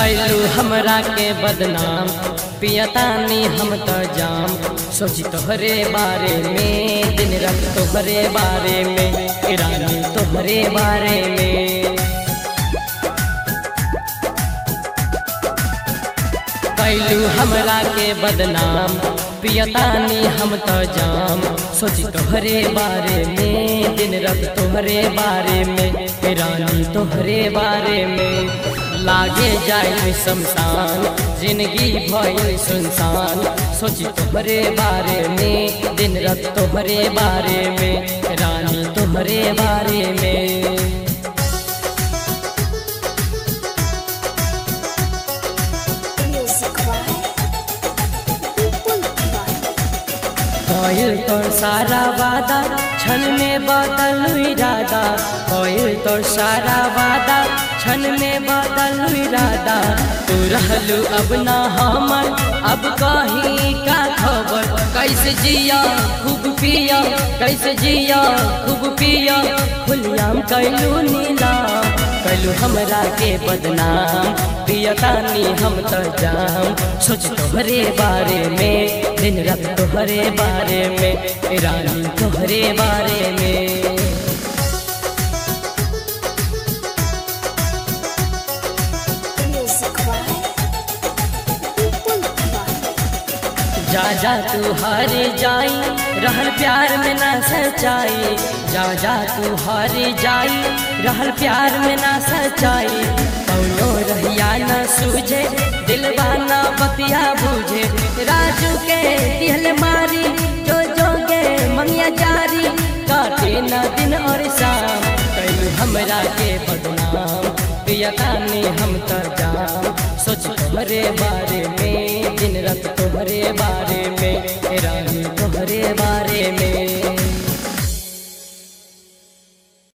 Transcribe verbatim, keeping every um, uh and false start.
कैलू हमरा के बदनाम पियतानी हम तो जाम सोची तोहरे बारे में दिन रात तोहरे बारे में रानी तोहरे बारे में कैलू हमरा के बदनाम पियतानी हम तो जाम सोची तोहरे बारे में दिन रात तोहरे बारे में रानी तोहरे बारे में लागे जाए शमशान जिंदगी भइल सुनसान सोची तोहरे बारे में दिन रात तोहरे बारे में रानी तोहरे बारे में कोयल तोर सारा वादा क्षण में बदल इरादा कोयल तोर सारा वादा क्षण में बदल इरादा तू रहलू अब ना हमर अब कहीं का खबर कैसे जिया खूब पिया कैसे जिया खूब पिया खुलियाम कैलू नीलाम कैलू हमरा के बदनाम पियतानी हम तो जाम सोच तोहरे बारे में दिन रात तोहरे बारे में रानी तोहरे बारे में जा जा तू हार जाई रहल प्यार में ना सच्चाई जा जा तू हार जाई रहल प्यार में ना सच्चाई कौनो रहिया न सूझे दिलवा ना बतिया बूझे राजू के दिल मारी जो जोगे मंगिया जारी काटे ना दिन और शाम कैलू हमरा के बदनाम पियतानी हम तो जाम सोच तोहरे बारे में दिन रात तोहरे बारे में रानी तोहरे बारे में।